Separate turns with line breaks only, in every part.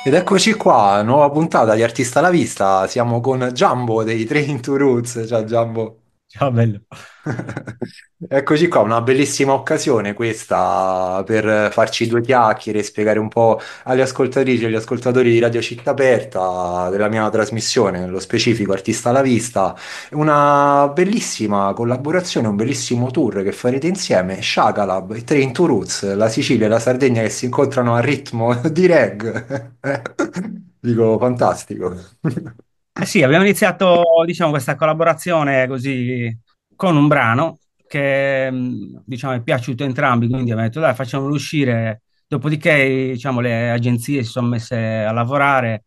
Ed eccoci qua, nuova puntata di Artista alla Vista. Siamo con Giambo dei Train to Roots. Ciao Giambo.
Ciao, bello.
Eccoci qua, una bellissima occasione questa per farci due chiacchiere e spiegare un po' alle ascoltatrici e agli ascoltatori di Radio Città Aperta della mia trasmissione, nello specifico Artista alla Vista. Una bellissima collaborazione, un bellissimo tour che farete insieme, Shakalab e Train to Roots, la Sicilia e la Sardegna che si incontrano a ritmo di reggae. Dico, fantastico.
Eh sì, abbiamo iniziato, diciamo, questa collaborazione così con un brano che, diciamo, è piaciuto a entrambi, quindi abbiamo detto, dai, facciamolo uscire. Dopodiché, diciamo, le agenzie si sono messe a lavorare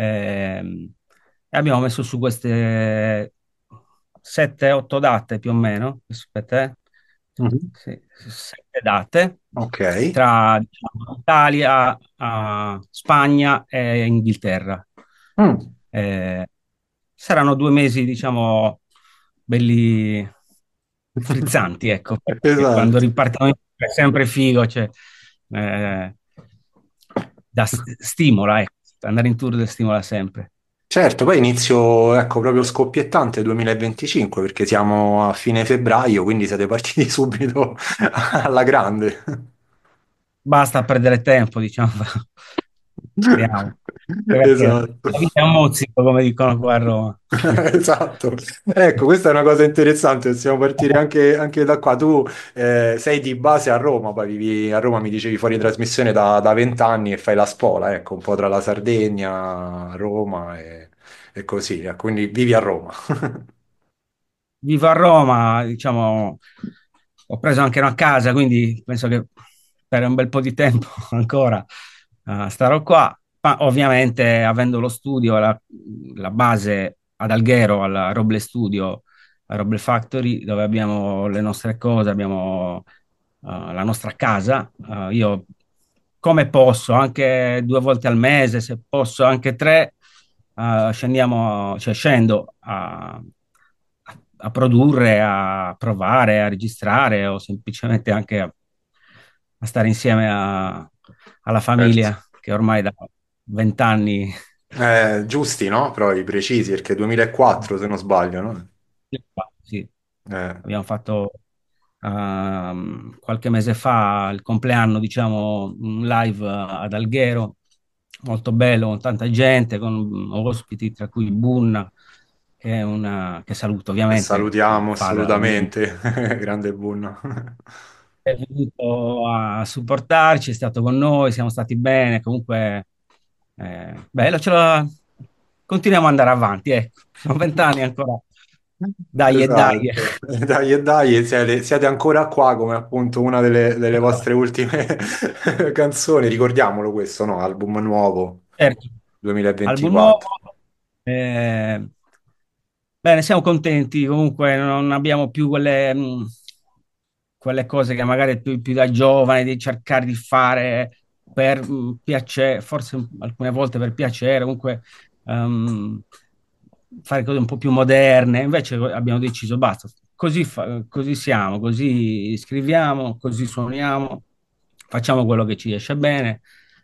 e abbiamo messo su queste 7-8 date più o meno. Aspetta,
Mhm.
sì, 7 date
Ok.
tra, diciamo, Italia, Spagna e Inghilterra.
Mm.
Eh, Saranno 2 mesi, diciamo, belli frizzanti, ecco, perché quando
Esatto.
ripartiamo è sempre figo, cioè, eh, stimola, ecco, andare in tour stimola sempre.
Certo, poi inizio, ecco, proprio scoppiettante 2025 perché siamo a fine febbraio, quindi siete partiti subito alla grande.
Basta perdere tempo, diciamo, speriamo. Perché
Esatto.
la vita è un mozzico, come dicono qua a Roma.
Esatto. Ecco, questa è una cosa interessante, possiamo partire anche da qua. Tu sei di base a Roma, poi vivi a Roma, mi dicevi fuori trasmissione da 20 anni e fai la spola, ecco, un po' tra la Sardegna, Roma e così, quindi vivi a Roma.
Vivo a Roma, diciamo, ho preso anche una casa, quindi penso che per un bel po' di tempo ancora starò qua. Ma ovviamente avendo lo studio, la base ad Alghero, al Roble Studio, a Roble Factory, dove abbiamo le nostre cose, abbiamo la nostra casa. Io come posso, anche 2 volte al mese, se posso anche tre, cioè scendo a produrre, a provare, a registrare o semplicemente anche a stare insieme alla
Certo.
famiglia che ormai da 20 anni.
Giusti, no? Però i precisi, perché 2004 se non sbaglio, no?
Sì,
Eh,
abbiamo fatto qualche mese fa il compleanno, diciamo, un live ad Alghero, molto bello, con tanta gente, con ospiti, tra cui Bunna, che saluto ovviamente,
salutiamo
fa da
assolutamente, grande Bunna.
è venuto a supportarci, è stato con noi, siamo stati bene, comunque bello, continuiamo ad andare avanti, ecco, sono 20 anni ancora, dai e dai.
Esatto, e dai, siete ancora qua come appunto una delle vostre ultime canzoni, ricordiamolo questo, no? Album nuovo
Certo, album nuovo,
2024.
eh, bene, siamo contenti, comunque non abbiamo più quelle cose che magari più da giovane di cercare di fare per piacere, forse alcune volte per piacere, comunque ehm, fare cose un po' più moderne. Invece abbiamo deciso, basta, così siamo, così scriviamo, così suoniamo, facciamo quello che ci esce bene.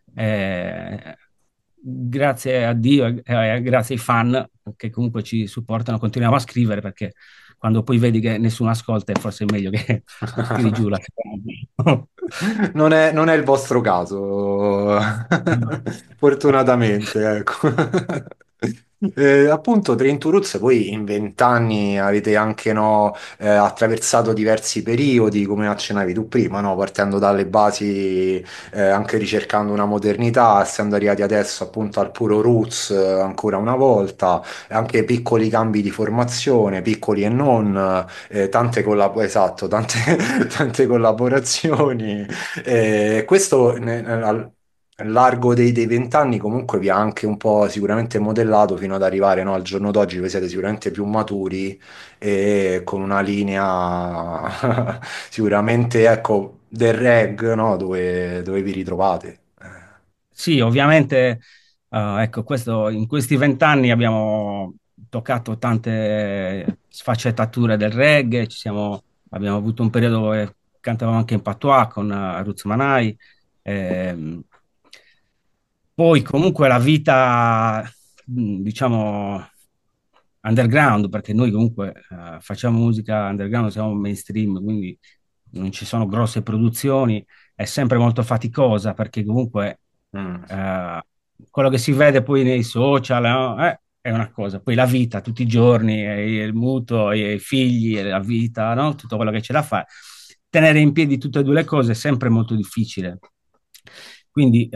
Grazie a Dio e grazie ai fan che comunque ci supportano, continuiamo a scrivere perché quando poi vedi che nessuno ascolta, è forse meglio che tiri giù la seconda.
Non è il vostro caso, fortunatamente, ecco. Appunto, Train to Roots, voi in 20 anni avete anche no, attraversato diversi periodi, come accennavi tu prima, no? Partendo dalle basi, anche ricercando una modernità, essendo arrivati adesso appunto al puro Roots, ancora una volta, anche piccoli cambi di formazione, piccoli e non, esatto, tante collaborazioni. Questo al largo dei 20 anni comunque vi ha anche un po' sicuramente modellato fino ad arrivare, no, al giorno d'oggi, voi siete sicuramente più maturi e con una linea sicuramente, ecco, del reg, no, dove vi ritrovate.
Sì, ovviamente, ecco, in questi 20 anni abbiamo toccato tante sfaccettature del reggae, abbiamo avuto un periodo dove cantavamo anche in patois con Roots Manai, ehm, Poi comunque la vita, diciamo, underground, perché noi comunque facciamo musica underground, siamo mainstream, quindi non ci sono grosse produzioni, è sempre molto faticosa perché comunque
Mm.
eh, quello che si vede poi nei social, no? È una cosa, poi la vita tutti i giorni, il mutuo, i figli, la vita, no? Tutto quello che c'è da fare. Tenere in piedi tutte e due le cose è sempre molto difficile. Quindi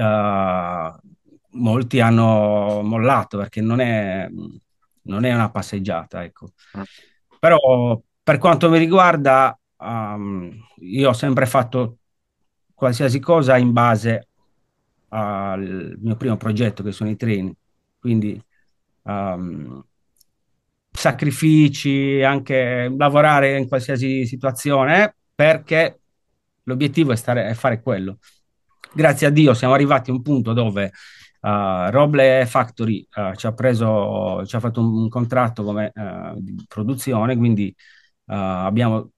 molti hanno mollato perché non è una passeggiata, ecco.
Mm.
Però per quanto mi riguarda, io ho sempre fatto qualsiasi cosa in base al mio primo progetto, che sono i treni. Quindi ehm, sacrifici, anche lavorare in qualsiasi situazione, perché l'obiettivo è fare quello. Grazie a Dio siamo arrivati a un punto dove Roble Factory ci ha fatto un contratto come di produzione, quindi abbiamo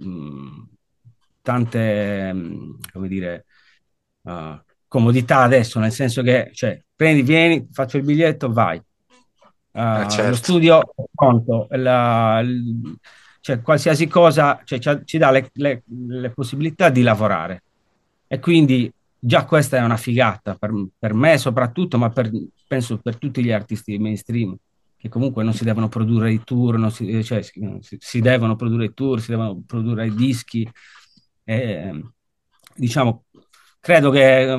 tante, come dire, comodità adesso, nel senso che, cioè, prendi, vieni, faccio il biglietto, vai. Lo
Certo.
studio è pronto, cioè, qualsiasi cosa, cioè, ci dà le possibilità di lavorare. E quindi già questa è una figata per me soprattutto, ma penso per tutti gli artisti mainstream, che comunque non si devono produrre i tour, non si, cioè, si devono produrre i tour, si devono produrre i dischi. E, diciamo, credo che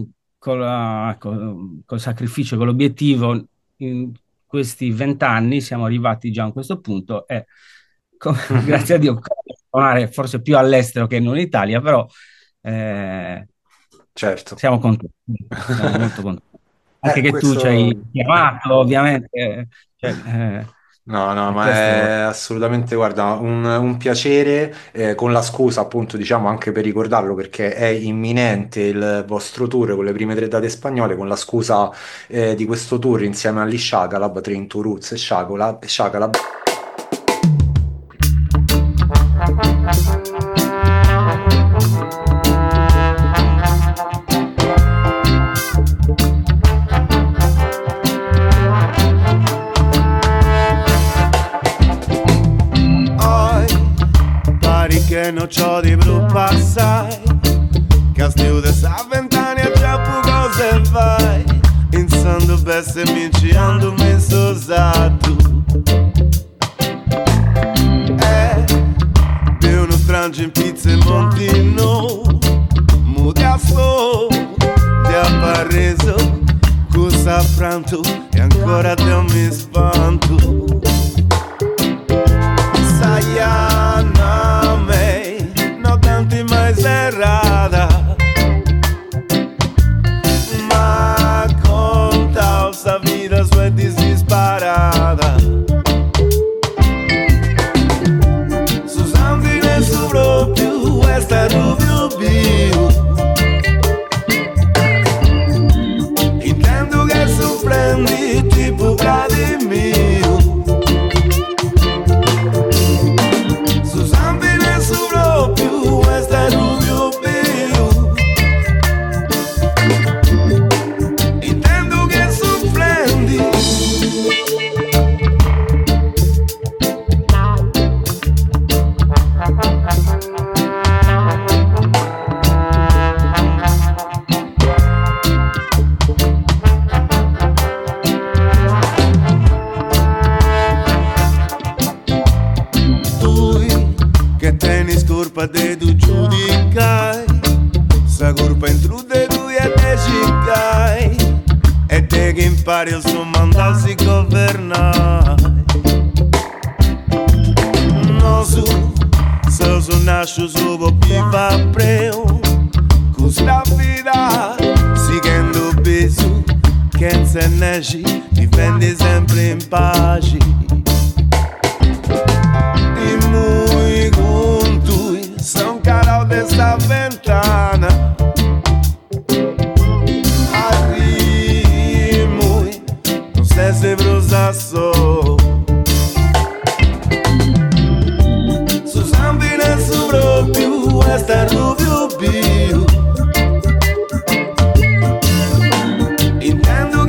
col sacrificio, con l'obiettivo, in questi 20 anni siamo arrivati già a questo punto e grazie a Dio suonare forse più all'estero che non in Italia, però eh,
Certo.
siamo contenti, siamo molto contenti. Anche che tu ci hai
Questo.
chiamato, ovviamente, cioè,
No, no,
e
ma è
questo
assolutamente, guarda, un piacere, con la scusa appunto, diciamo, anche per ricordarlo perché è imminente il vostro tour con le prime tre date spagnole, con la scusa di questo tour insieme agli Shakalab, Train to Roots e Shakalab.
Hoy pare che non c'ho di blu passai, che stiu de sa 20 anni e già poco se vai, insando bestemminci ando messo usato. Di uno strangio in pizza e montino, mudasso, ti appareso, cosa affranto e ancora te mi spanto. Sayáname, no tanti mai serrada, ma conta sta vida sua disparada. Susan vine su proprio questa rubio bio, intendo che sorprendi tipo Vladimir. De tu giudicai, sa colpa intrude lui e te cicai, e te che impari il suo mandarsi governare. No su, se nasce su viva preu, questa vita si che ndo beso, che se nesci, difendi sempre in pace. E muy con tu, son caro de sta ventana. Arrimo, non sei se brusa so. Su sambine su proprio, questa rubio bio. Intendo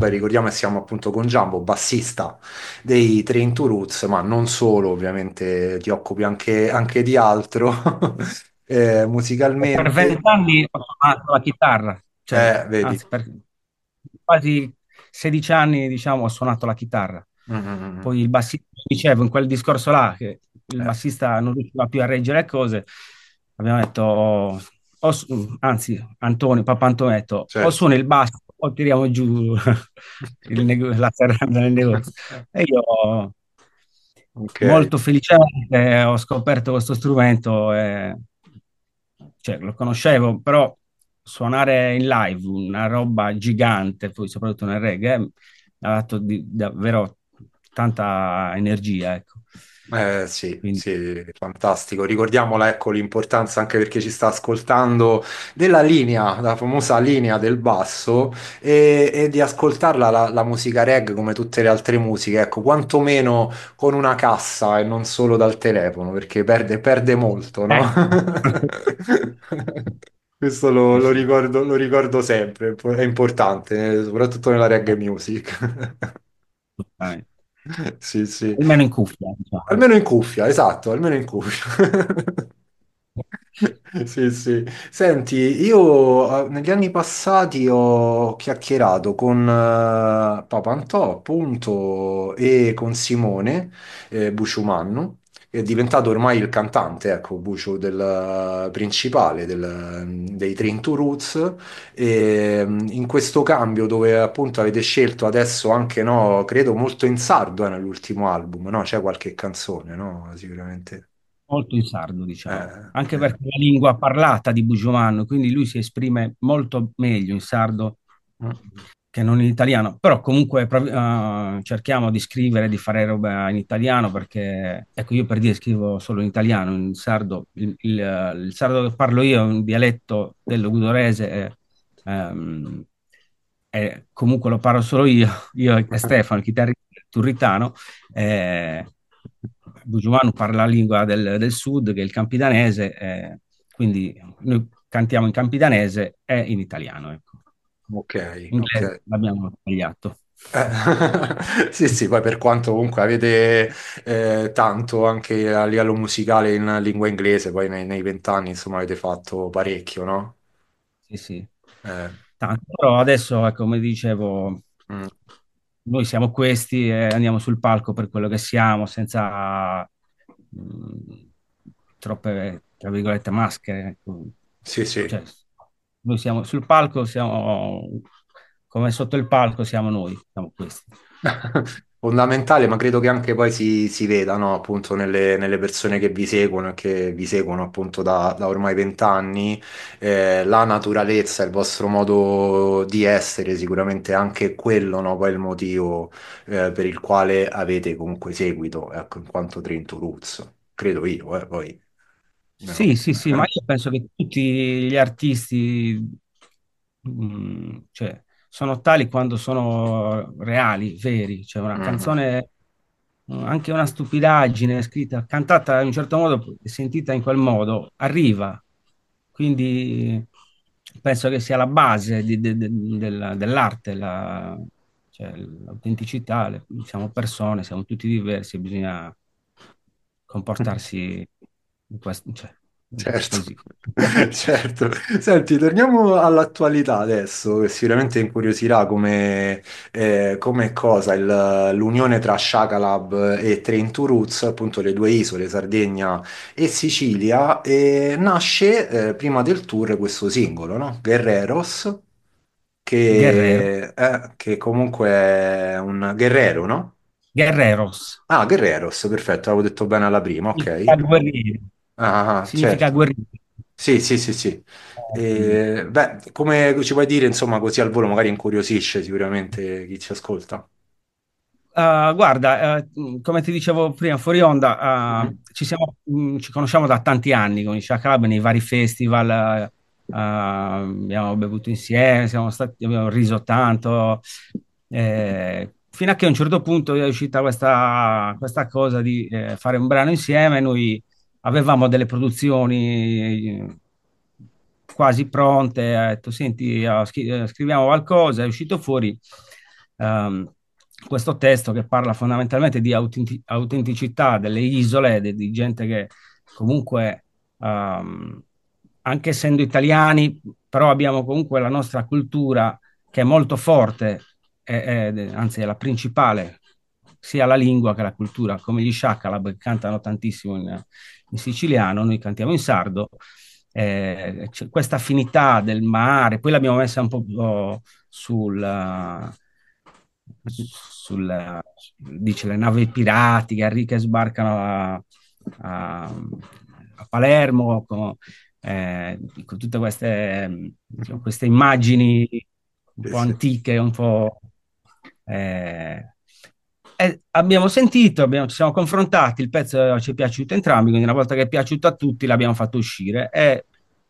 poi ricordiamo che siamo appunto con Giambo, bassista dei Train to Roots, ma non solo, ovviamente ti occupi anche di altro
Per
musicalmente.
20 anni ho suonato la chitarra, cioè,
Vedi.
anzi, per quasi 16 anni, diciamo, ho suonato la chitarra.
Mm, mm, mm.
Poi il bassista, dicevo, in quel discorso là, che il
Eh,
bassista non riusciva più a reggere le cose, abbiamo detto, anzi, Antonio, Papa Antonio ha detto, o
certo.
suoni il basso o tiriamo giù la serranda nel negozio. E io
Ok.
molto felicemente ho scoperto questo strumento, cioè, lo conoscevo, però suonare in live una roba gigante, poi soprattutto nel reggae, mi ha dato davvero tanta energia, ecco.
Sì,
Quindi
sì, fantastico. Ricordiamola, ecco, l'importanza anche per chi ci sta ascoltando della linea, la famosa linea del basso e di ascoltarla la musica reggae come tutte le altre musiche, ecco, quantomeno con una cassa e non solo dal telefono, perché perde molto, no?
ecco.
Questo lo ricordo sempre, è importante, soprattutto nella reggae music. Sì, sì.
Almeno in cuffia, diciamo.
Almeno in cuffia, esatto, almeno in cuffia. Sì, sì. Senti, io negli anni passati ho chiacchierato con Papantò, appunto, e con Simone Buciumannu, che è diventato ormai il cantante, ecco, Buciu principale dei Train to Roots. E in questo cambio dove appunto avete scelto adesso anche, no, credo molto in sardo nell'ultimo album, no? C'è qualche canzone, no? Sicuramente.
Molto in sardo, diciamo.
Eh,
Anche
eh.
perché è la lingua parlata di Bugiumano, quindi lui si esprime molto meglio in sardo
Mm.
che non in italiano, però comunque cerchiamo di scrivere, di fare roba in italiano perché, ecco, io per dire scrivo solo in italiano, in sardo, il sardo che parlo io è un dialetto dello gudorese ehm, e comunque lo parlo solo io e Stefano, il chitarrista turritano, eh, Bugiumanu parla la lingua del sud, che è il campidanese, quindi noi cantiamo in campidanese e in italiano, ecco.
Ok, ok.
Inglese l'abbiamo sbagliato.
Sì, sì, poi per quanto comunque avete tanto anche a livello musicale in lingua inglese, poi nei 20 anni insomma avete fatto parecchio, no?
Sì, sì.
Eh,
Tanto, però adesso, ecco, come dicevo,
mm.
noi siamo questi e andiamo sul palco per quello che siamo, senza mh, troppe, tra virgolette, maschere. Ecco.
Sì, sì.
Cioè, noi siamo sul palco, siamo come sotto il palco siamo noi, siamo questi.
Fondamentale, ma credo che anche poi si veda, no? Appunto nelle persone che vi seguono e che vi seguono appunto da ormai 20 anni, la naturalezza, il vostro modo di essere, sicuramente anche quello, no? Poi il motivo per il quale avete comunque seguito, ecco, in quanto Trento Roots, credo io, poi. No.
Sì, sì, sì, ma io penso che tutti gli artisti, cioè, sono tali quando sono reali, veri. Cioè, una
Mhm.
canzone, anche una stupidaggine scritta, cantata in un certo modo e sentita in quel modo, arriva. Quindi penso che sia la base dell'arte, cioè, l'autenticità. Siamo persone, siamo tutti diversi, bisogna comportarsi cioè,
Certo,
così.
certo. Senti, torniamo all'attualità adesso, che sicuramente incuriosirà come cosa l'unione tra Shakalab e Train to Roots, appunto le due isole, Sardegna e Sicilia, e nasce prima del tour questo singolo, no? Guerreros,
Guerrero,
che comunque è un guerrero, no?
Guerreros,
Ah, Guerreros, perfetto, avevo detto bene alla prima,
significa
ok.
guerriero, significa
Certo.
guerriero.
Sì, sì, sì, sì.
Quindi,
Beh, come ci puoi dire, insomma, così al volo magari incuriosisce sicuramente chi ci ascolta.
guarda, come ti dicevo prima, fuori onda,
Mhm.
ci conosciamo da tanti anni con i Shakalab nei vari festival, abbiamo bevuto insieme, abbiamo riso tanto, fino a che a un certo punto è uscita questa cosa di fare un brano insieme. Noi avevamo delle produzioni quasi pronte, ha detto, senti, scriviamo qualcosa, è uscito fuori questo testo che parla fondamentalmente di autenticità delle isole, di gente che comunque, anche essendo italiani, però abbiamo comunque la nostra cultura che è molto forte, anzi è la principale, sia la lingua che la cultura, come gli Shakalab che cantano tantissimo in siciliano, noi cantiamo in sardo. C'è questa affinità del mare, poi l'abbiamo messa un po' sul, dice, le navi pirati che sbarcano a Palermo con tutte queste immagini un
Sì,
po'
sì.
antiche, un po'. Abbiamo sentito, ci siamo confrontati, il pezzo ci è piaciuto entrambi, quindi una volta che è piaciuto a tutti l'abbiamo fatto uscire e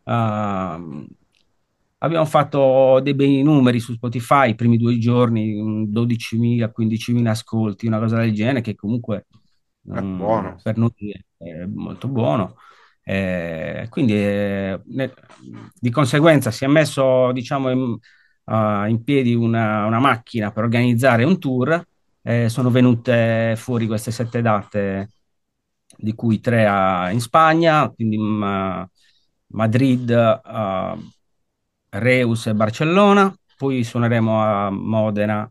abbiamo fatto dei bei numeri su Spotify i primi 2 giorni, 12.000, 15.000 ascolti, una cosa del genere, che comunque
Buono.
per noi è molto buono. Quindi di conseguenza si è messo, diciamo, in piedi una macchina per organizzare un tour. Sono venute fuori queste 7 date, di cui 3 in Spagna, quindi Madrid, Reus e Barcellona, poi suoneremo a Modena,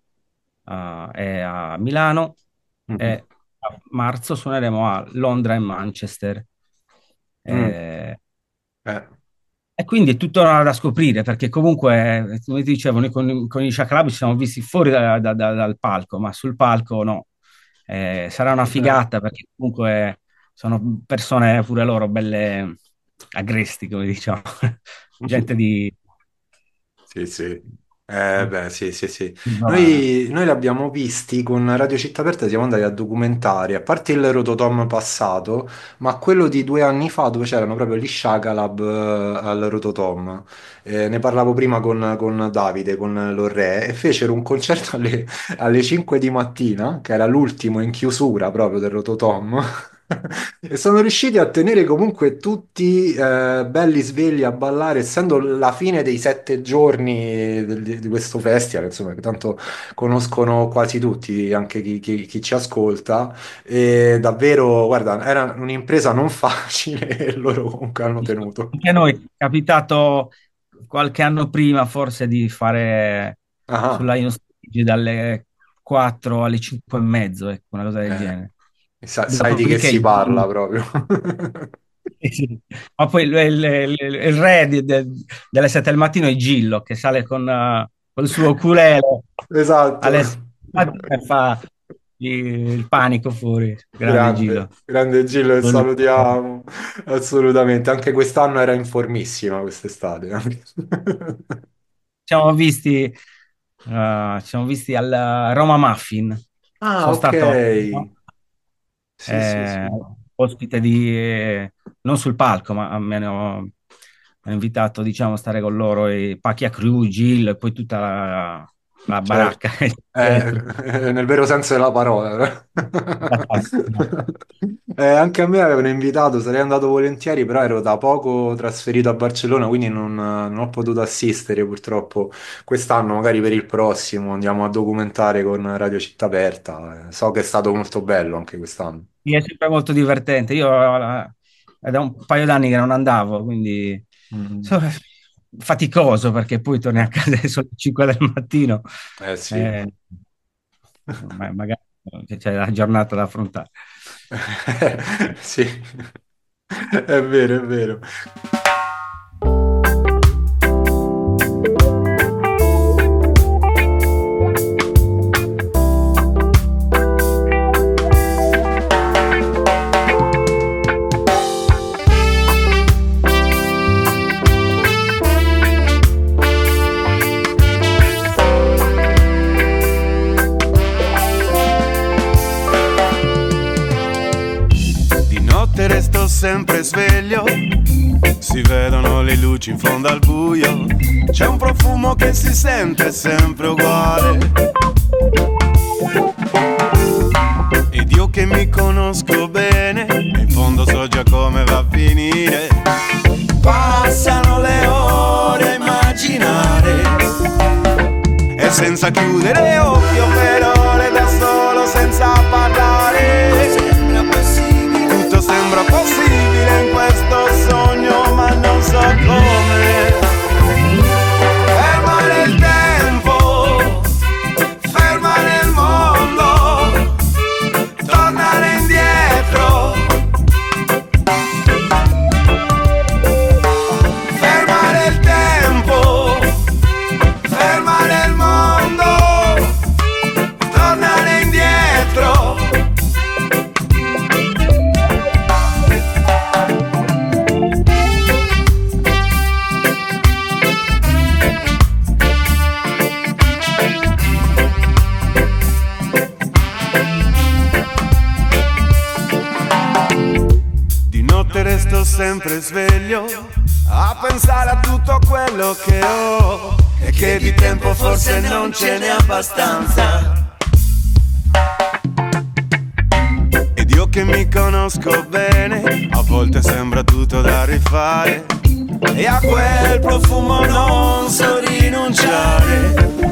e a Milano,
Mhm.
e a marzo suoneremo a Londra e Manchester.
Mm.
Eh,
Eh.
e quindi è tutto da scoprire, perché comunque, come ti dicevo, noi con i Shakalab ci siamo visti fuori dal palco, ma sul palco no. Sarà una figata, perché comunque sono persone pure loro belle agresti, come diciamo, gente di.
Sì, sì.
di-
Beh, sì, sì, sì.
di bravura.
Noi l'abbiamo visti con Radio Città Aperta, siamo andati a documentari, a parte il Rototom passato, ma quello di 2 anni fa dove c'erano proprio gli Shakalab al Rototom. Ne parlavo prima con Davide, con Lorre, e fecero un concerto alle 5 di mattina, che era l'ultimo in chiusura proprio del Rototom. E sono riusciti a tenere comunque tutti belli svegli a ballare, essendo la fine dei 7 giorni di questo festival, insomma, che tanto conoscono quasi tutti, anche chi ci ascolta. E davvero, guarda, era un'impresa non facile e loro comunque hanno tenuto.
Anche a noi è capitato qualche anno prima forse di fare sulla
Ah,
Stage dalle 4 alle 5 e mezzo, ecco, una cosa del
eh,
genere.
sai di che
Dopodiché
si parla proprio.
sì, sì. Ma poi il re delle 7 del mattino è Gillo, che sale col suo ukulele
Esatto.
alle 7 e fa il panico fuori. Grande Gillo.
Grande, grande Gillo, che salutiamo assolutamente. Anche quest'anno era in formissima quest'estate.
Siamo visti, ci siamo visti al Roma Muffin.
Ah,
Sono
ok.
stato
Sì, sì,
eh,
sì.
ospite non sul palco, ma mi hanno invitato, diciamo, a stare con loro e Pacchia Crew, Gil, e poi tutta la
Certo.
baracca che c'è dietro.
Nel vero senso della parola.
Esattamente.
Anche a me avevano invitato, sarei andato volentieri, però ero da poco trasferito a Barcellona, quindi non ho potuto assistere purtroppo. Quest'anno, magari per il prossimo, andiamo a documentare con Radio Città Aperta. So che è stato molto bello anche quest'anno.
Sì, è sempre molto divertente. Io è da un paio d'anni che non andavo, quindi
Mm.
so- faticoso, perché poi torni a casa e sono le 5 del mattino.
Eh sì.
Eh, magari c'è la giornata da affrontare.
Sì, è vero, è vero.
Di notte resto sempre sveglio, si vedono le luci in fondo al buio, c'è un profumo che si sente sempre uguale. Ed io che mi conosco bene, in fondo so già come va a finire. Passano le ore a immaginare, e senza chiudere occhio sempre sveglio a pensare a tutto quello che ho e che di tempo forse non ce n'è abbastanza. Ed io che mi conosco bene, a volte sembra tutto da rifare e a quel profumo non so rinunciare.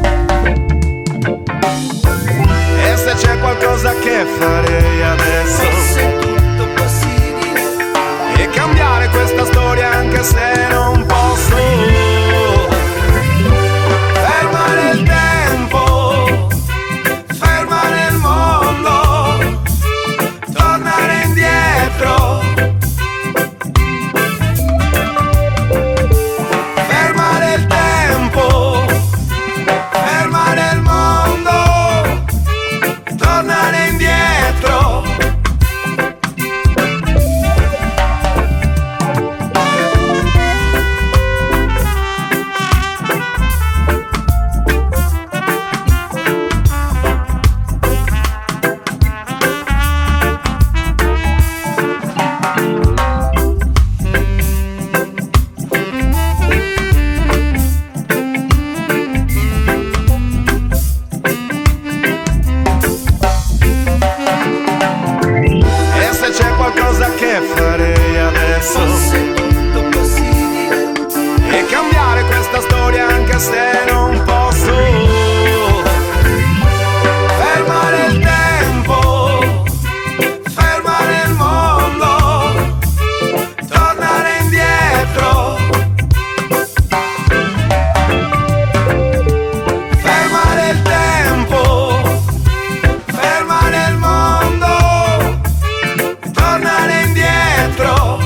E se c'è qualcosa che farei adesso, fosse tutto possibile, e cambiare questa storia anche se non posso. Fermare il tempo, fermare il mondo, tornare indietro. Fermare il tempo, fermare il mondo, tornare indietro. E se c'è qualcosa che farei adesso, fosse tutto possibile, e cambiare questa storia anche se non posso. Fermare il tempo, fermare il mondo, tornare indietro. Fermare il tempo, fermare il mondo, tornare indietro.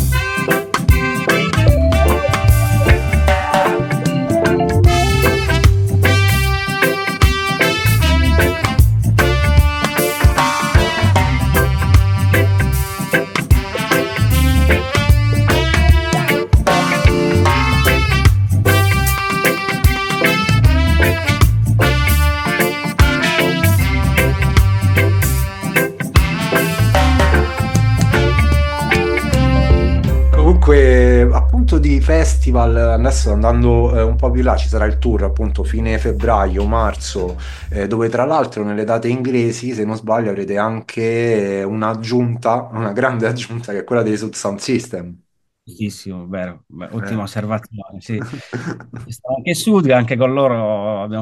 Comunque, appunto di festival, adesso andando un po' più là, ci sarà il tour appunto fine febbraio, marzo, dove tra l'altro nelle date inglesi, se non sbaglio, avrete anche un'aggiunta, una grande aggiunta che è quella dei Sub Sound System.
Giustissimo, vero. Beh,
Eh.
ottima osservazione, sì. Stavo anche Sud, anche con loro abbiamo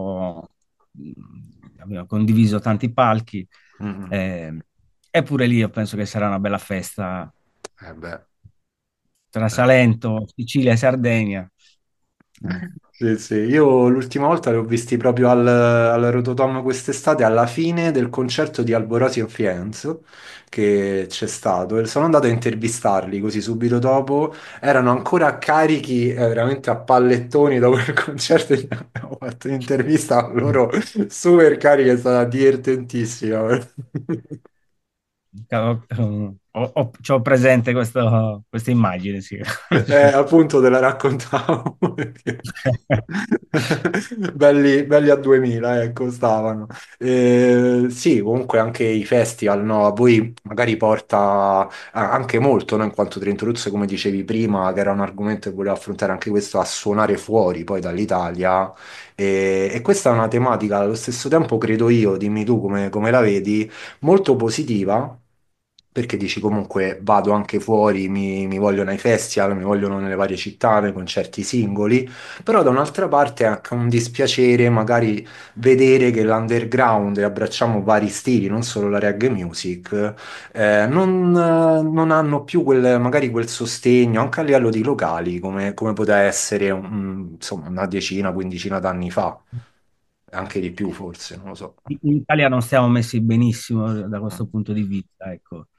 abbiamo condiviso tanti palchi,
Mm.
eh, eppure lì io penso che sarà una bella festa
Beh.
tra
Eh.
Salento, Sicilia e Sardegna.
Sì, sì, io l'ultima volta li ho visti proprio al Rototom quest'estate, alla fine del concerto di Alborosi and Friends che c'è stato, e sono andato a intervistarli così subito dopo, erano ancora carichi, veramente a pallettoni dopo il concerto, e abbiamo fatto un'intervista a loro super carica, è stata divertentissima.
C'ho presente questa immagine, sì.
Appunto te la raccontavo perché belli a 2000, ecco, stavano. Sì, comunque anche i festival, no, a voi magari porta anche molto, no, in quanto Trentotuzzi, come dicevi prima, che era un argomento che volevo affrontare anche questo, a suonare fuori poi dall'Italia. E questa è una tematica, allo stesso tempo, credo io, dimmi tu come la vedi, molto positiva, perché dici comunque vado anche fuori, mi vogliono ai festival, mi vogliono nelle varie città, nei concerti singoli, però da un'altra parte è anche un dispiacere magari vedere che l'underground, e abbracciamo vari stili, non solo la reggae music, non hanno più magari quel sostegno anche a livello di locali, come poteva essere insomma, una decina, quindicina d'anni fa, anche di più forse, non lo so.
In Italia non stiamo messi benissimo da questo punto di vista, ecco.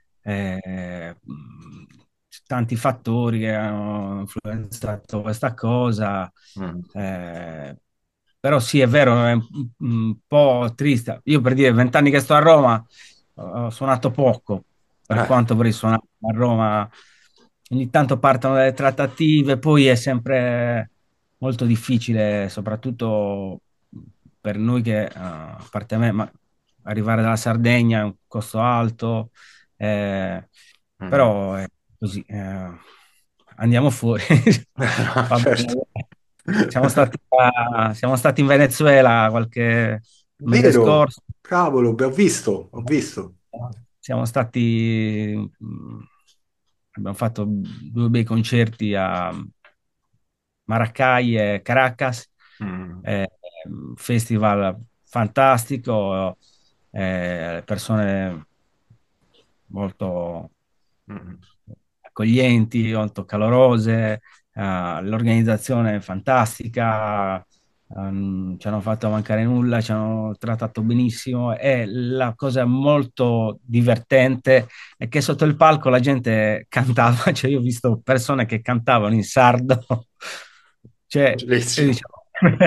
Tanti fattori che hanno influenzato questa cosa,
Mm.
eh, però sì, è vero, è un po' triste. Io per dire, 20 anni che sto a Roma, ho suonato poco, per
Eh.
quanto vorrei suonare a Roma. Ogni tanto partono delle trattative, poi è sempre molto difficile, soprattutto per noi che, a parte me, ma arrivare dalla Sardegna è un costo alto, eh,
Mm.
però così andiamo fuori.
No,
Va
certo.
bene. Siamo stati in Venezuela qualche mese
Vero?
scorso.
Cavolo, beh, ho visto, ho visto.
Siamo stati, abbiamo fatto due bei concerti a Maracay e Caracas,
Mm,
eh, festival fantastico, persone molto
mm.
accoglienti, molto calorose, l'organizzazione è fantastica, ci hanno fatto mancare nulla, ci hanno trattato benissimo e la cosa molto divertente è che sotto il palco la gente cantava, cioè io ho visto persone che cantavano in sardo, cioè, e
Bellissimo.
diciamo,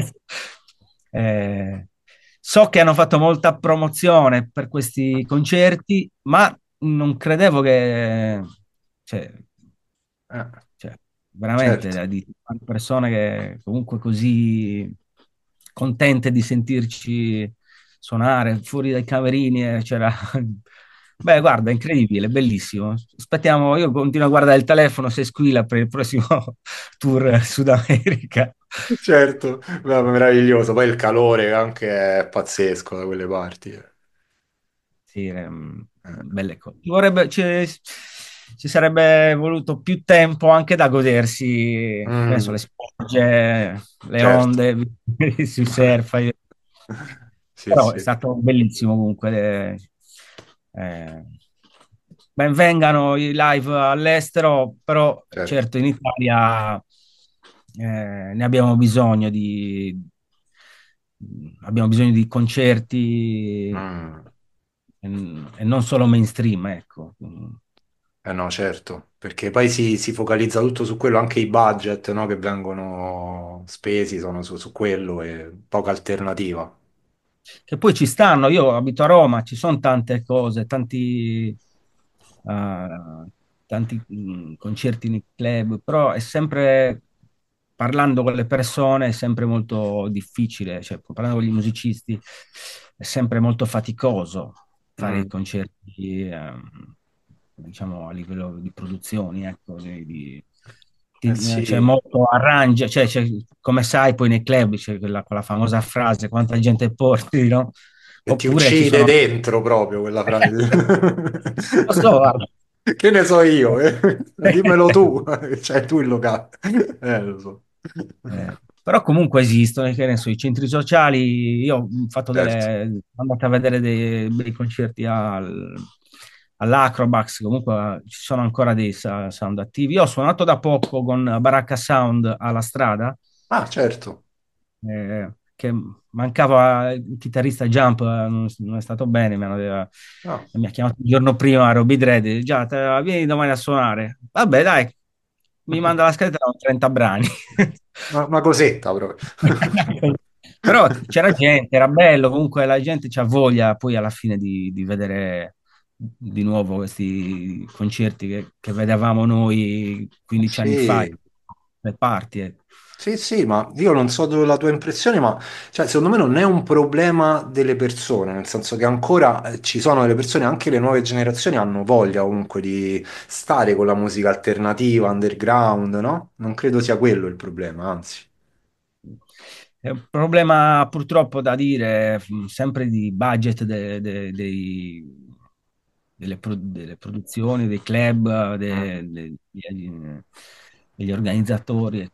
eh, so che hanno fatto molta promozione per questi concerti, ma non credevo che, cioè,
Eh,
cioè, veramente
certo.
di persone che comunque così contente di sentirci suonare fuori dai camerini, c'era. Beh, guarda, incredibile, bellissimo. Aspettiamo, io continuo a guardare il telefono se squilla per il prossimo tour Sud America.
Certo, beh, meraviglioso. Poi il calore anche è pazzesco da quelle parti.
Sì, belle cose. Ci sarebbe voluto più tempo anche da godersi, che ne so, le
Mm,
spiagge, le
certo.
onde sui surf.
Sì,
Però è
sì,
stato bellissimo comunque. Eh, ben vengano i live all'estero, però
certo.
certo in Italia ne abbiamo bisogno di concerti
Mm.
e non solo mainstream, ecco.
Eh no, certo, perché poi si focalizza tutto su quello, anche i budget, no, che vengono spesi sono su quello e poca alternativa.
Che poi ci stanno, io abito a Roma, ci sono tante cose, tanti concerti nei club, però è sempre, parlando con le persone, è sempre molto difficile, cioè parlando con gli musicisti, è sempre molto faticoso fare i
Mm.
concerti, diciamo, a livello di produzioni, ecco,
Eh
c'è
sì,
molto arrangia, come sai, poi nei club c'è quella famosa frase, quanta gente porti, no?
e ti
Oppure ci
uccide
sono.
dentro proprio quella frase.
Lo so, guarda.
Che ne so io? Dimmelo tu, cioè tu il locale. Lo so.
Però comunque esistono, che ne so, i centri sociali. Io ho fatto
Certo.
sono andato a vedere dei concerti all'Acrobax, comunque ci sono ancora dei sound attivi. Io ho suonato da poco con Baracca Sound alla strada,
Ah, certo.
che mancava il chitarrista Jump, non è stato bene,
Ah,
mi ha chiamato il giorno prima Roby Dread, già, vieni domani a suonare. Vabbè, dai, mi manda la scheda, erano 30 brani.
una cosetta proprio.
Però c'era gente, era bello, comunque la gente c'ha voglia poi alla fine di vedere di nuovo questi concerti che vedevamo noi 15 anni fa,
Sì.
le parti.
Sì, sì, ma io non so la tua impressione, ma cioè, secondo me non è un problema delle persone, nel senso che ancora ci sono delle persone, anche le nuove generazioni hanno voglia comunque di stare con la musica alternativa, underground, no? Non credo sia quello il problema, anzi.
È un problema purtroppo da dire, sempre di budget delle produzioni, dei club,
Mm.
degli organizzatori,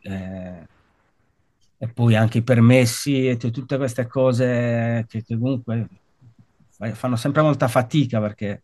e poi anche i permessi e tutte queste cose che comunque fanno sempre molta fatica perché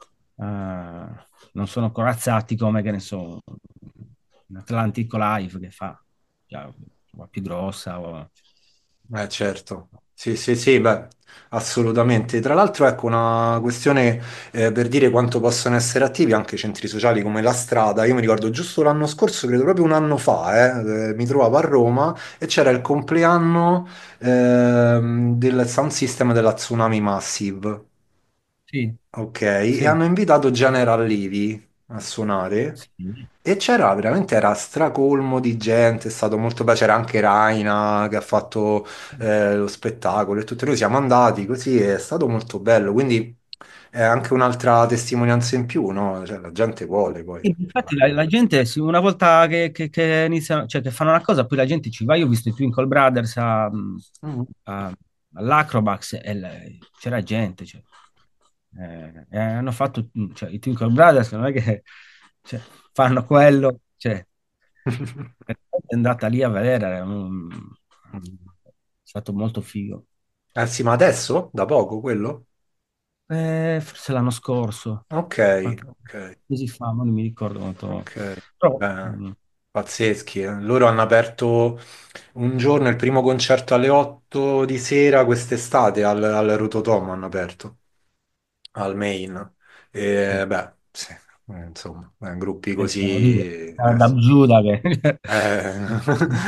non sono corazzati come, che ne so, un Atlantic Live che fa già una più grossa.
Certo, sì, sì, sì, beh, assolutamente. Tra l'altro, ecco, una questione per dire quanto possono essere attivi anche i centri sociali come la strada. Io mi ricordo giusto l'anno scorso, credo proprio un anno fa, mi trovavo a Roma e c'era il compleanno del sound system della Tsunami Massive.
Sì,
Ok, e
sì,
hanno invitato General Levy a suonare
sì.
e c'era veramente, era stracolmo di gente, è stato molto bello, c'era anche Raina che ha fatto lo spettacolo e tutti noi siamo andati così, è stato molto bello, quindi è anche un'altra testimonianza in più, no? Cioè, la gente vuole poi.
E infatti la gente, una volta che iniziano, cioè che fanno una cosa, poi la gente ci va. Io ho visto i Twinkle Brothers
Mm.
all'Acrobax e c'era gente, cioè, e hanno fatto, cioè, i Twinkle Brothers non è che cioè, fanno quello, cioè, è andata lì a vedere, è stato molto figo.
Eh sì, ma adesso? Da poco quello?
Forse l'anno scorso,
Ok,
qualche
ok,
mesi fa, ma non mi ricordo molto.
ok.
Però,
Beh, pazzeschi. Loro hanno aperto un giorno il primo concerto alle 8 di sera quest'estate al Rototom hanno aperto, al Main.
sì.
E beh, sì, insomma, gruppi
Sono lì,
così.
da Giuda che...
Eh.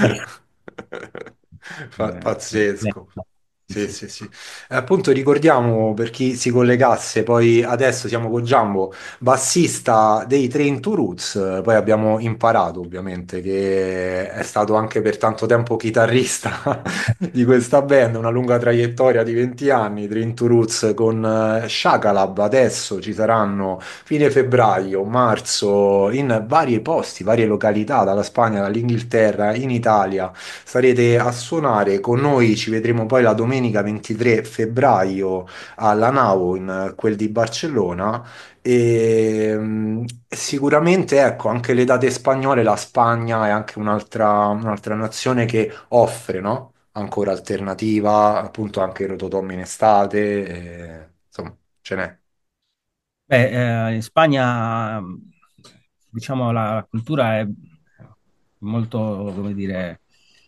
Sì,
Pazzesco. Sì,
sì.
sì, sì. E appunto ricordiamo per chi si collegasse, poi adesso siamo con Giambo, bassista dei Train to Roots, poi abbiamo imparato ovviamente che è stato anche per tanto tempo chitarrista di questa band, una lunga traiettoria di 20 anni, Train to Roots con Shakalab, adesso ci saranno fine febbraio, marzo, in vari posti, varie località, dalla Spagna, dall'Inghilterra, in Italia. Sarete a suonare con noi, ci vedremo poi la domenica 23 febbraio alla Nau, in quel di Barcellona. E sicuramente, ecco, anche le date spagnole, la Spagna è anche un'altra nazione che offre, no? Ancora alternativa, appunto anche i rototom in estate, insomma, ce n'è.
Beh, in Spagna, diciamo, la cultura è molto, come dire,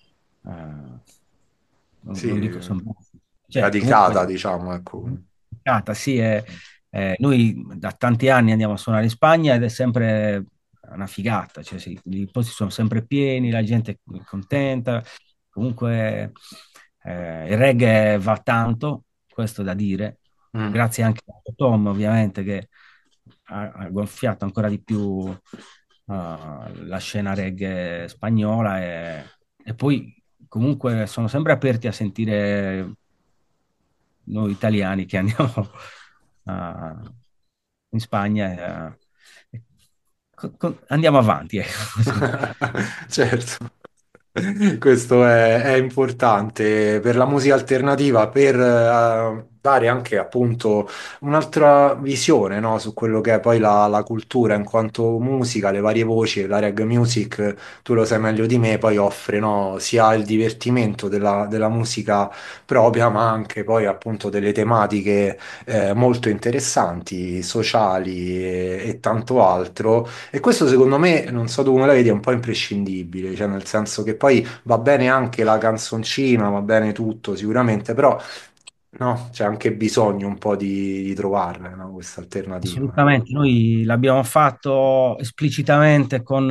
non
Sì,
dico, cioè,
radicata,
comunque,
diciamo, ecco.
sì, noi da tanti anni andiamo a suonare in Spagna ed è sempre una figata, cioè, sì, i posti sono sempre pieni, la gente è contenta, comunque il reggae va tanto, questo da dire,
Mm.
grazie anche a Tom ovviamente che ha gonfiato ancora di più la scena reggae spagnola e poi comunque sono sempre aperti a sentire noi italiani che andiamo a- in Spagna andiamo avanti, ecco.
Certo, questo è importante per la musica alternativa, per dare anche appunto un'altra visione, no, su quello che è poi la cultura in quanto musica, le varie voci, la reggae music, tu lo sai meglio di me, poi offre, no, sia il divertimento della musica propria, ma anche poi appunto delle tematiche molto interessanti, sociali e tanto altro e questo secondo me, non so tu come la vedi, è un po' imprescindibile, cioè nel senso che poi va bene anche la canzoncina, va bene tutto sicuramente, però no, c'è anche bisogno un po' di trovarla, no, questa alternativa.
Assolutamente, noi l'abbiamo fatto esplicitamente con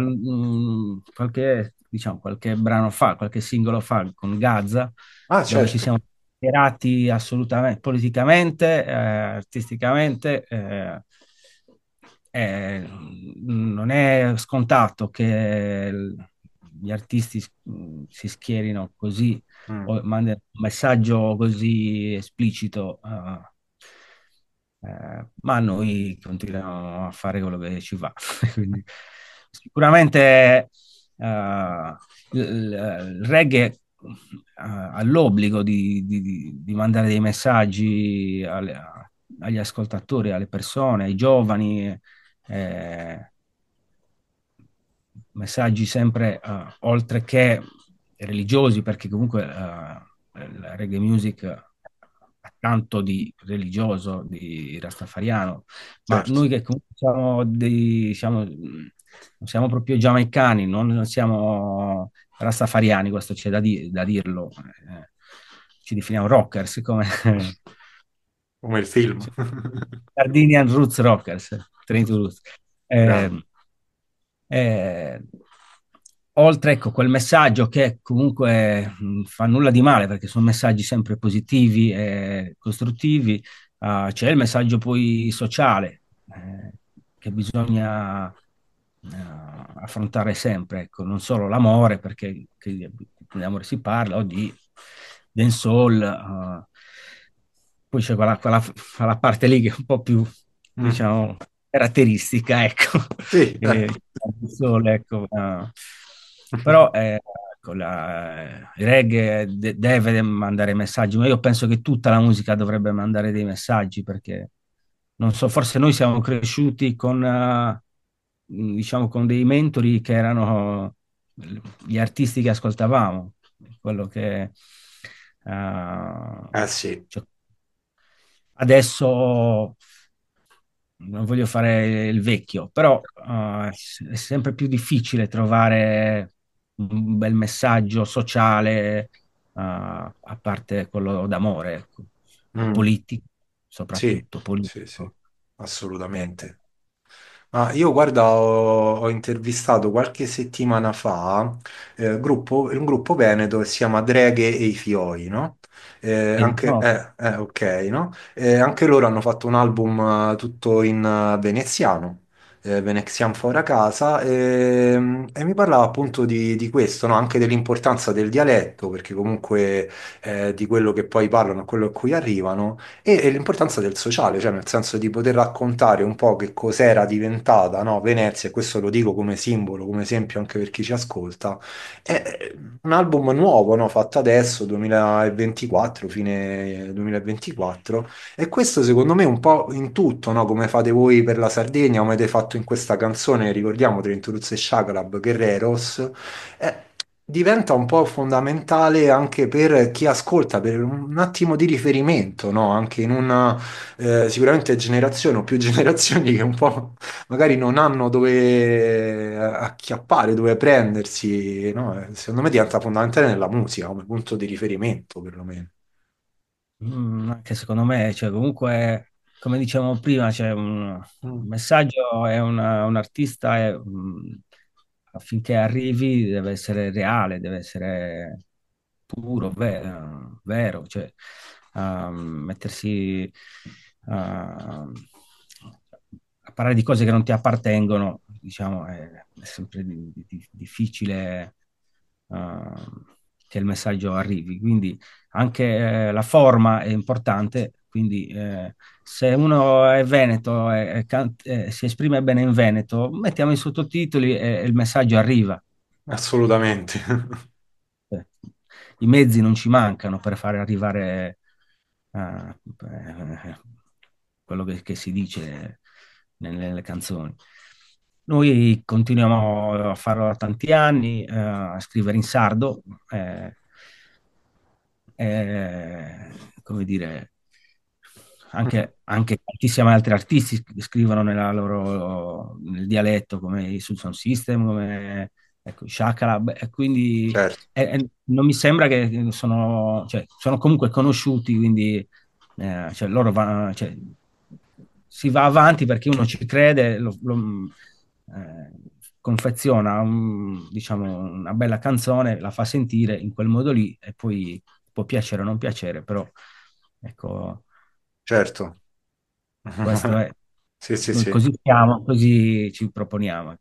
qualche brano fa, qualche singolo fa con Gazza,
Ah,
dove ci
certo.
siamo schierati assolutamente politicamente, artisticamente. Non è scontato che gli artisti si schierino così
Mm.
o mandino un messaggio così esplicito. Ma noi continuiamo a fare quello che ci va. Quindi, sicuramente il reggae ha l'obbligo di mandare dei messaggi agli ascoltatori, alle persone, ai giovani, eh, messaggi sempre oltre che religiosi, perché comunque la reggae music ha tanto di religioso, di rastafariano, ma
Certo.
noi che comunque non siamo proprio giamaicani, non siamo rastafariani, questo c'è da dirlo. Ci definiamo rockers, come
Come il film.
Sardinian Roots Rockers, Trinity Roots. Eh,
Grande.
eh, Oltre, ecco, quel messaggio che comunque fa nulla di male perché sono messaggi sempre positivi e costruttivi, c'è il messaggio poi sociale che bisogna affrontare sempre, ecco, non solo l'amore, perché di amore si parla, o di dancehall, poi c'è quella parte lì che è un po' più,
Mm.
diciamo, caratteristica, ecco,
Sì,
il sole, ecco. Però ecco, il reggae deve mandare messaggi, ma io penso che tutta la musica dovrebbe mandare dei messaggi, perché non so, forse noi siamo cresciuti con, diciamo, con dei mentori che erano gli artisti che ascoltavamo, quello che
sì.
cioè, adesso non voglio fare il vecchio, però è sempre più difficile trovare un bel messaggio sociale, a parte quello d'amore, ecco, o
Mm.
politico,
Sì,
soprattutto
sì, sì,
politico. Ecco.
assolutamente. Ma io guarda, ho intervistato qualche settimana fa un gruppo veneto che si chiama Dreghe e i Fioi, no? Anche,
No,
ok, no? Anche loro hanno fatto un album tutto in veneziano, Venezian Fora Casa, e mi parlava appunto di questo, no? Anche dell'importanza del dialetto, perché comunque di quello che poi parlano, a quello a cui arrivano e l'importanza del sociale, cioè nel senso di poter raccontare un po' che cos'era diventata, no, Venezia, e questo lo dico come simbolo, come esempio anche per chi ci ascolta, è un album nuovo, no, fatto adesso, 2024, fine 2024, e questo secondo me un po' in tutto, no, come fate voi per la Sardegna, come avete fatto in questa canzone, ricordiamo, te introduce Shakalab, Guerreros, diventa un po' fondamentale anche per chi ascolta, per un attimo di riferimento, no? Anche in una sicuramente generazione o più generazioni che un po' magari non hanno dove acchiappare, dove prendersi, no? Secondo me diventa fondamentale nella musica come punto di riferimento, perlomeno.
anche secondo me, cioè, comunque, come dicevamo prima, c'è un
Mm.
messaggio, è un artista, affinché arrivi deve essere reale, deve essere puro, vero, cioè mettersi a parlare di cose che non ti appartengono, diciamo, è sempre difficile che il messaggio arrivi. Quindi anche la forma è importante, quindi se uno è veneto e si esprime bene in veneto, mettiamo i sottotitoli e il messaggio arriva.
Assolutamente.
Eh, I mezzi non ci mancano per fare arrivare quello che si dice nelle canzoni. Noi continuiamo a farlo da tanti anni, a scrivere in sardo, come dire, anche tantissimi altri artisti scrivono nel dialetto, come i Sound System, come ecco, Shakalab, e quindi
Certo,
non mi sembra che cioè, sono comunque conosciuti, quindi cioè, cioè, si va avanti perché uno ci crede, confeziona diciamo, una bella canzone, la fa sentire in quel modo lì e poi può piacere o non piacere, però ecco,
certo.
questo è,
Sì, sì,
noi
sì.
così siamo, così ci proponiamo.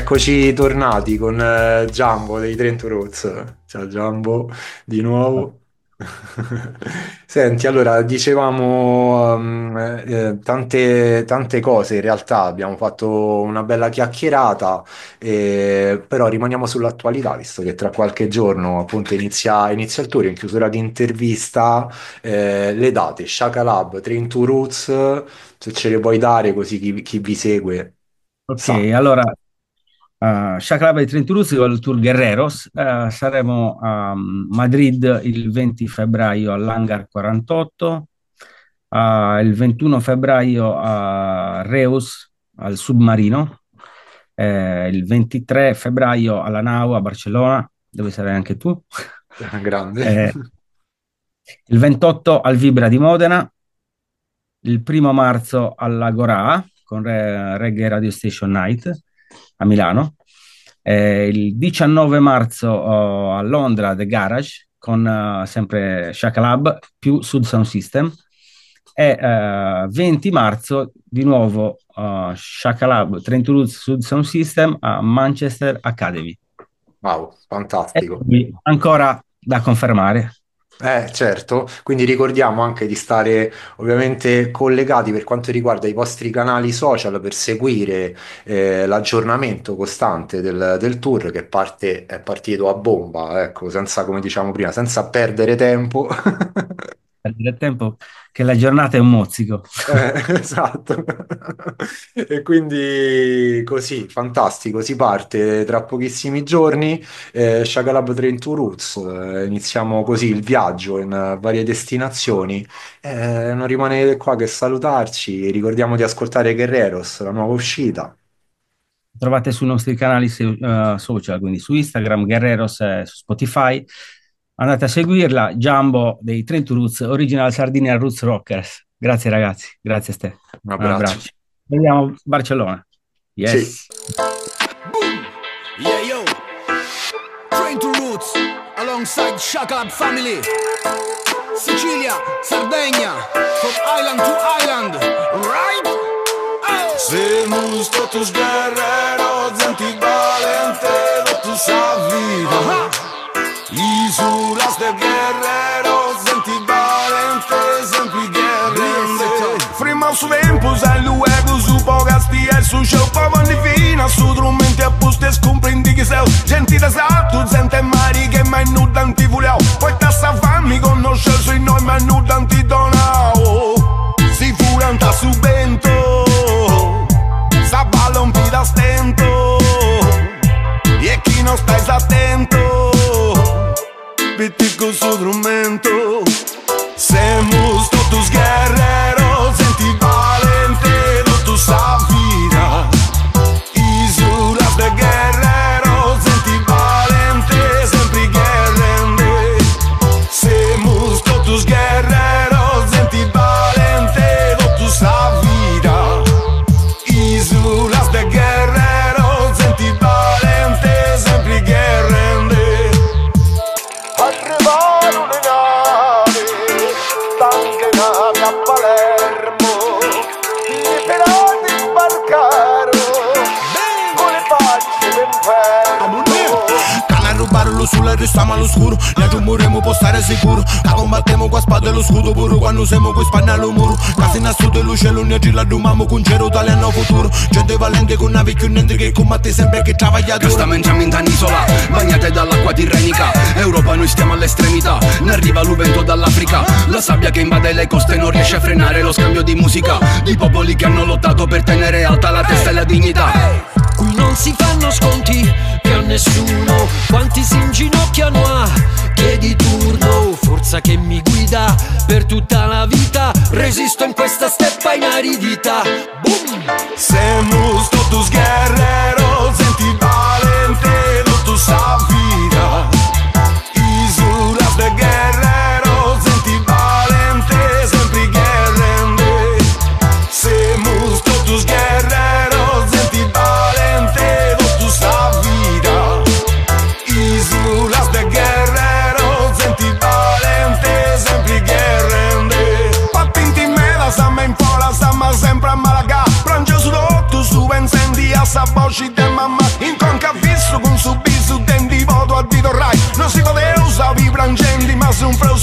Eccoci tornati con Giambo dei Trento Roots. Ciao Giambo, di nuovo. Senti, allora dicevamo tante cose, in realtà abbiamo fatto una bella chiacchierata, però rimaniamo sull'attualità, visto che tra qualche giorno appunto inizia il tour in chiusura di intervista, le date, Shaka Lab, Train to Roots, se ce le puoi dare così chi vi segue
Ok,
sa.
allora, Chakra by Trenturuzzi con il tour Guerreros. Saremo a Madrid il 20 febbraio all'Hangar 48, il 21 febbraio a Reus al Submarino, il 23 febbraio alla Nau a Barcellona, dove sarai anche tu,
Grande.
eh, il 28 al Vibra di Modena, il 1° marzo all'Agora con Reggae Radio Station Night a Milano, il 19 marzo a Londra The Garage con sempre Shaka Lab più Sud Sound System, e 20 marzo di nuovo Shaka Lab, Trento Roots, Sud Sound System a Manchester Academy.
Wow,
E
fantastico.
quindi ancora da confermare.
Certo, quindi ricordiamo anche di stare ovviamente collegati per quanto riguarda i vostri canali social per seguire l'aggiornamento costante del tour che è partito a bomba, ecco, senza, come diciamo prima, senza perdere tempo.
Perdere tempo che la giornata è un mozzico.
Esatto. E quindi così, fantastico, si parte tra pochissimi giorni, Shakalab Train to Roots, iniziamo così il viaggio in varie destinazioni, non rimane qua che salutarci, ricordiamo di ascoltare Guerreros, la nuova uscita.
Trovate sui nostri canali social, quindi su Instagram, Guerreros, su Spotify. Andate a seguirla. Giambo dei Trento Roots, Original Sardinia Roots Rockers. Grazie ragazzi, grazie a te.
Un
Un
abbraccio.
abbraccio. Vediamo a Barcellona.
Sì.
Yes.
Yeah, yo. Train to Roots alongside Shakalab family. Sicilia, Sardegna, from island to island, right? Oh. Somos todos guerreros antivalentes de tu vida. Isulas de guerreros antivalentes sempre guerrende. Frima su tempos e luego su pogasti e su show pavan divina su drummente apustes comprendi che sei gente d'esatto gente mari che mai nudan ti volevo poi tassa fammi conosce sui noi ma nudan ti donao si furanta su bento sa balla un po' da stento e chi non stai attento vete con su strumento semos todos guerreros antivalentes de tu vida isulas de guerreros antivalentes sempre guerrende semos todos guerreros antivalentes de tu vida isulas de guerreros antivalentes sempre guerrende arrivarono le navi stanche navi a Palermo liberati sbarcarono con le facce d'inferno canna rubarlo sulla restiamo all'oscuro ne aggiunguremo può stare sicuro la combattiamo qua spada e lo scudo pure quando siamo qui spanna al muro casi in assuto e luce l'unia ci la dumiamo con cero italiano futuro gente valente con navi più niente che combatte sempre che travaglia duro
Questa mangiamo in isola, bagnate dall'acqua tirrenica Europa noi stiamo all'estremità, ne arriva l'uvento dall'Africa La sabbia che invade le coste non riesce a frenare lo scambio di musica Di popoli che hanno lottato per tenere alta la testa e la dignità
Qui non si fanno sconti più a nessuno Quanti si inginocchiano a chiedi turno Forza che mi guida per tutta la vita Resisto in questa steppa inaridita Boom!
Semos todos guerreros antivalentes de tu vida Isulas de guerreros antivalentes sempre guerrende Semos todos guerreros antivalentes de tu vida Isulas de guerreros antivalentes sempre guerrende Pattinti me la sama in fola sama sempre a Malaga Prange su rotto su incendi a sa voce de mamma soon frozen